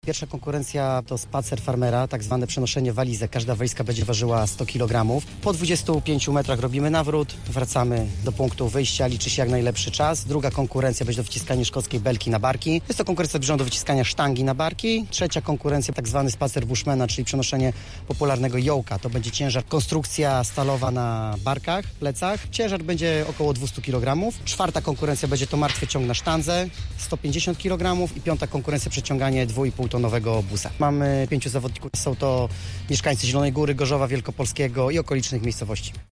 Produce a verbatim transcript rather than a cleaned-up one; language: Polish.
Pierwsza konkurencja to spacer farmera, tak zwane przenoszenie walizek. Każda walizka będzie ważyła sto kilogramów. Po dwudziestu pięciu metrach robimy nawrót, wracamy do punktu wyjścia, liczy się jak najlepszy czas. Druga konkurencja będzie do wciskania szkockiej belki na barki. Jest to konkurencja bieżąca do wyciskania sztangi na barki. Trzecia konkurencja, tak zwany spacer bushmana, czyli przenoszenie popularnego jołka. To będzie ciężar, konstrukcja stalowa na barkach, plecach. Ciężar będzie około dwieście kilogramów. Czwarta konkurencja będzie to martwy ciąg na sztandze, sto pięćdziesiąt kilogramów. I piąta konkurencja przeciąganie dwa i pół tonowego busa. Mamy pięciu zawodników. Są to mieszkańcy Zielonej Góry, Gorzowa Wielkopolskiego i okolicznych miejscowości.